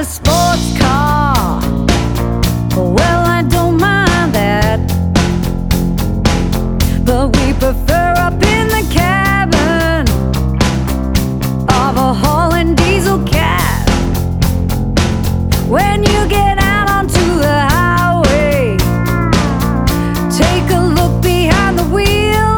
sports car. Well, I don't mind that, but we prefer up in the cabin of a Holland diesel cab. When you get out onto the highway, take a look behind the wheel.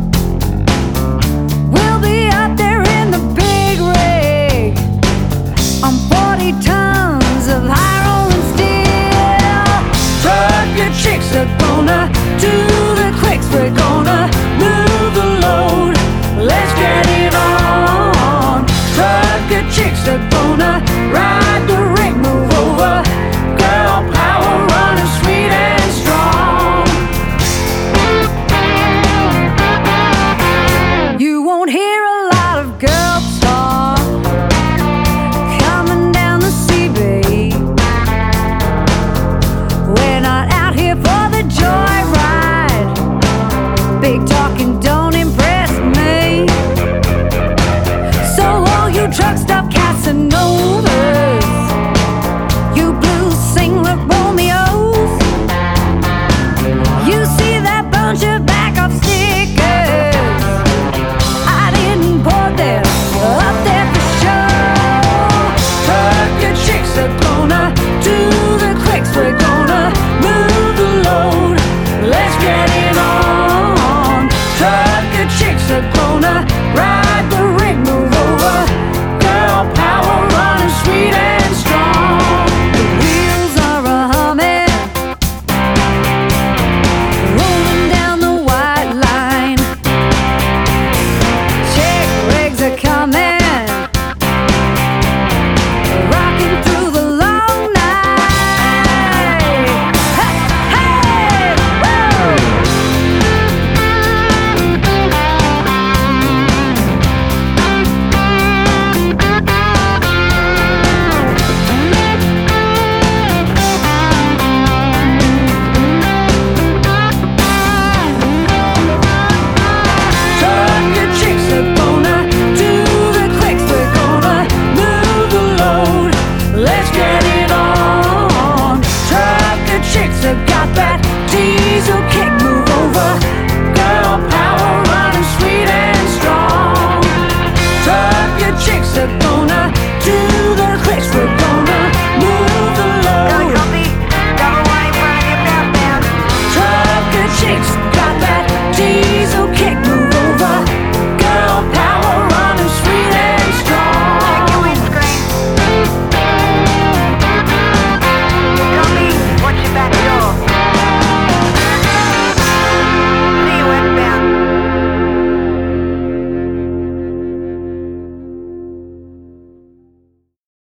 We'll be up there in the big rig on 40 tons of high rolling steel. Trucker chicks are gonna do the quicks. We're gonna move the load. Let's get it on. Trucker chicks are gonna ride the rig, move over. Girl power running sweet and strong. You won't hear a lot of girl talk coming down the CB. We're not out here for the joyride. Big talking don't impress me. So all you truck stops